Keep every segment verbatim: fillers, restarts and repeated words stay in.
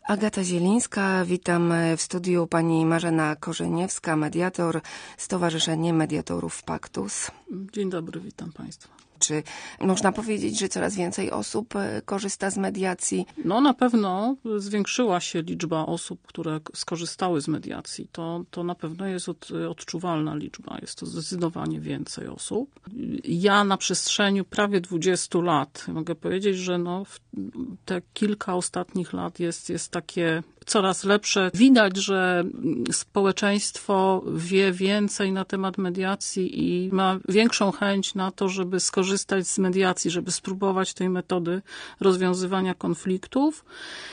Agata Zielińska, witam w studiu pani Marzena Korzeniewska, mediator, Stowarzyszenie Mediatorów Paktus. Dzień dobry, witam Państwa. Czy można powiedzieć, że coraz więcej osób korzysta z mediacji? No na pewno zwiększyła się liczba osób, które skorzystały z mediacji. To, to na pewno jest od, odczuwalna liczba. Jest to zdecydowanie więcej osób. Ja na przestrzeni prawie dwudziestu lat mogę powiedzieć, że no te kilka ostatnich lat jest, jest takie coraz lepsze. Widać, że społeczeństwo wie więcej na temat mediacji i ma większą chęć na to, żeby skorzystać z mediacji, żeby spróbować tej metody rozwiązywania konfliktów.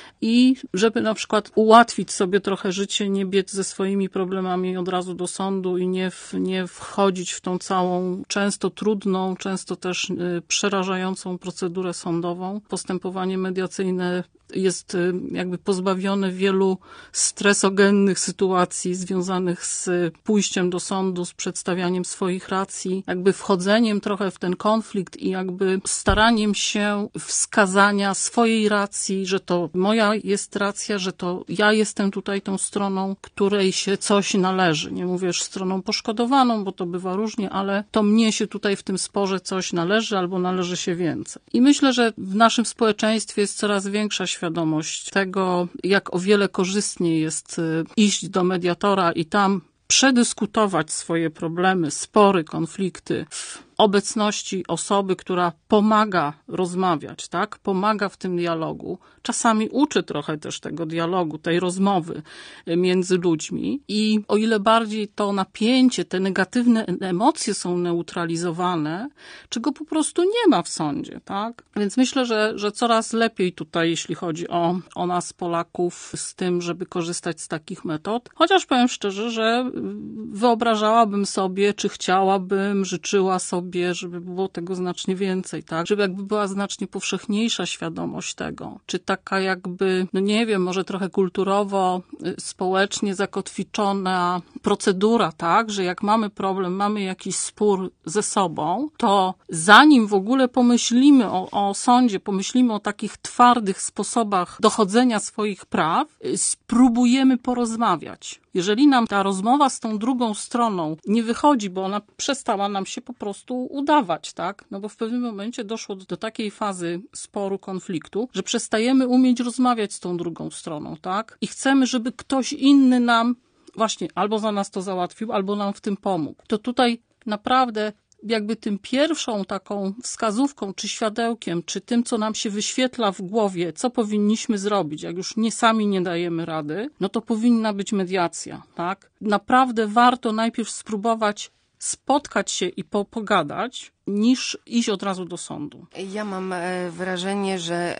I żeby na przykład ułatwić sobie trochę życie, nie biec ze swoimi problemami od razu do sądu i nie, w, nie wchodzić w tą całą, często trudną, często też y, przerażającą procedurę sądową. Postępowanie mediacyjne jest y, jakby pozbawione wielu stresogennych sytuacji związanych z pójściem do sądu, z przedstawianiem swoich racji, jakby wchodzeniem trochę w ten konflikt i jakby staraniem się wskazania swojej racji, że to moja jest racja, że to ja jestem tutaj tą stroną, której się coś należy. Nie mówię już stroną poszkodowaną, bo to bywa różnie, ale to mnie się tutaj w tym sporze coś należy albo należy się więcej. I myślę, że w naszym społeczeństwie jest coraz większa świadomość tego, jak o wiele korzystniej jest iść do mediatora i tam przedyskutować swoje problemy, spory, konflikty w obecności osoby, która pomaga rozmawiać, tak? Pomaga w tym dialogu. Czasami uczy trochę też tego dialogu, tej rozmowy między ludźmi i o ile bardziej to napięcie, te negatywne emocje są neutralizowane, czego po prostu nie ma w sądzie, tak? Więc myślę, że, że coraz lepiej tutaj, jeśli chodzi o, o nas Polaków z tym, żeby korzystać z takich metod. Chociaż powiem szczerze, że wyobrażałabym sobie, czy chciałabym, życzyła sobie, żeby było tego znacznie więcej, tak? Żeby jakby była znacznie powszechniejsza świadomość tego. Czy taka jakby, no nie wiem, może trochę kulturowo, społecznie zakotwiczona procedura, tak? Że jak mamy problem, mamy jakiś spór ze sobą, to zanim w ogóle pomyślimy o, o sądzie, pomyślimy o takich twardych sposobach dochodzenia swoich praw, spróbujemy porozmawiać. Jeżeli nam ta rozmowa z tą drugą stroną nie wychodzi, bo ona przestała nam się po prostu udawać, tak? No bo w pewnym momencie doszło do, do takiej fazy sporu, konfliktu, że przestajemy umieć rozmawiać z tą drugą stroną, tak? I chcemy, żeby ktoś inny nam właśnie albo za nas to załatwił, albo nam w tym pomógł. To tutaj naprawdę jakby tym pierwszą taką wskazówką, czy światełkiem, czy tym, co nam się wyświetla w głowie, co powinniśmy zrobić, jak już nie sami nie dajemy rady, no to powinna być mediacja, tak? Naprawdę warto najpierw spróbować spotkać się i po, pogadać, niż iść od razu do sądu. Ja mam wrażenie, że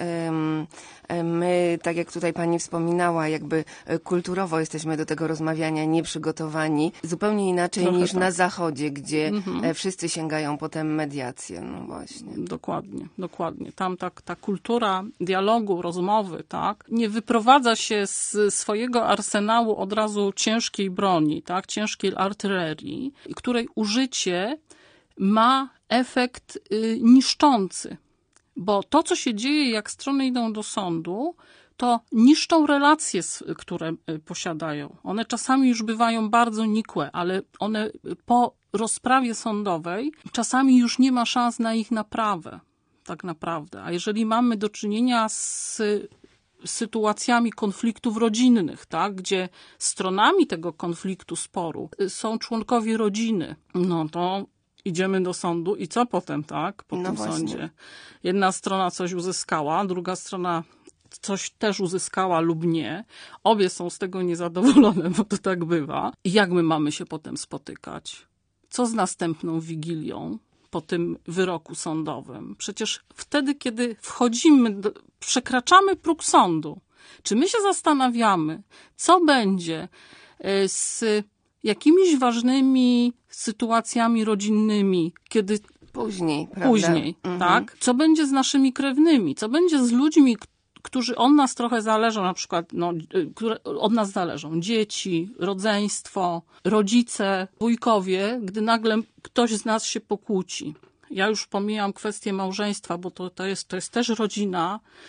my, tak jak tutaj pani wspominała, jakby kulturowo jesteśmy do tego rozmawiania nieprzygotowani, zupełnie inaczej Trochę niż tak. na Zachodzie, gdzie mhm. wszyscy sięgają potem mediację. No właśnie. Dokładnie, dokładnie. Tam tak, ta kultura dialogu, rozmowy, tak, nie wyprowadza się z swojego arsenału od razu ciężkiej broni, tak, ciężkiej artylerii, której użycie ma efekt y, niszczący. Bo to, co się dzieje, jak strony idą do sądu, to niszczą relacje, które y, posiadają. One czasami już bywają bardzo nikłe, ale one po rozprawie sądowej czasami już nie ma szans na ich naprawę, tak naprawdę. A jeżeli mamy do czynienia z sytuacjami konfliktów rodzinnych, tak, gdzie stronami tego konfliktu, sporu są członkowie rodziny, no to idziemy do sądu i co potem, tak? Po no tym właśnie. sądzie. Jedna strona coś uzyskała, druga strona coś też uzyskała lub nie. Obie są z tego niezadowolone, bo to tak bywa. I jak my mamy się potem spotykać? Co z następną wigilią po tym wyroku sądowym? Przecież wtedy, kiedy wchodzimy, do, przekraczamy próg sądu, czy my się zastanawiamy, co będzie z jakimiś ważnymi sytuacjami rodzinnymi, kiedy później, prawda? Później, mhm. tak? Co będzie z naszymi krewnymi? Co będzie z ludźmi, którzy od nas trochę zależą, na przykład, no, które od nas zależą? Dzieci, rodzeństwo, rodzice, wujkowie, gdy nagle ktoś z nas się pokłóci. Ja już pomijam kwestię małżeństwa, bo to, to, jest, to jest też rodzina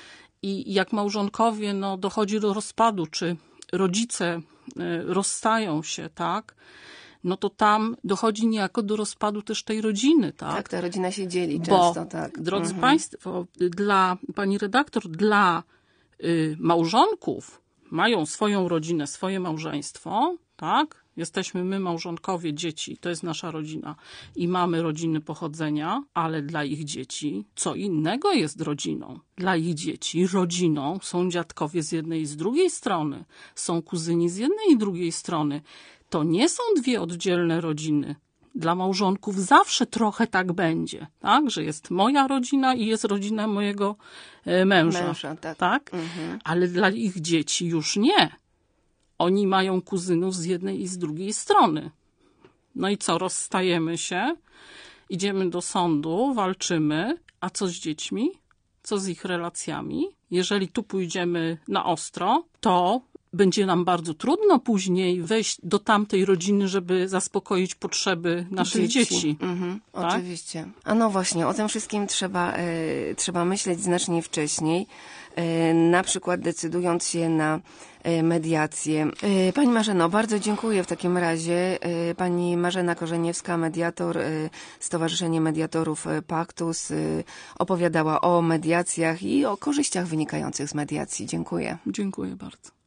I jak małżonkowie no, dochodzi do rozpadu, czy rodzice rozstają się, tak, no to tam dochodzi niejako do rozpadu też tej rodziny, tak? Tak, ta rodzina się dzieli Bo, często, tak. Drodzy mhm. Państwo, dla pani redaktor, dla y, małżonków mają swoją rodzinę, swoje małżeństwo, tak? Jesteśmy my, małżonkowie, dzieci, to jest nasza rodzina i mamy rodziny pochodzenia, ale dla ich dzieci co innego jest rodziną. Dla ich dzieci rodziną są dziadkowie z jednej i z drugiej strony, są kuzyni z jednej i drugiej strony. To nie są dwie oddzielne rodziny. Dla małżonków zawsze trochę tak będzie, tak? Że jest moja rodzina i jest rodzina mojego męża, męża tak. tak? Mhm. Ale dla ich dzieci już nie. Oni mają kuzynów z jednej i z drugiej strony. No i co, rozstajemy się, idziemy do sądu, walczymy, a co z dziećmi? Co z ich relacjami? Jeżeli tu pójdziemy na ostro, to będzie nam bardzo trudno później wejść do tamtej rodziny, żeby zaspokoić potrzeby naszych dzieci. dzieci. Mhm, tak? Oczywiście. A no właśnie, o tym wszystkim trzeba, e, trzeba myśleć znacznie wcześniej, e, na przykład decydując się na e, mediację. E, Pani Marzeno, bardzo dziękuję w takim razie. E, Pani Marzena Korzeniewska, mediator, e, Stowarzyszenie Mediatorów Paktus, e, opowiadała o mediacjach i o korzyściach wynikających z mediacji. Dziękuję. Dziękuję bardzo.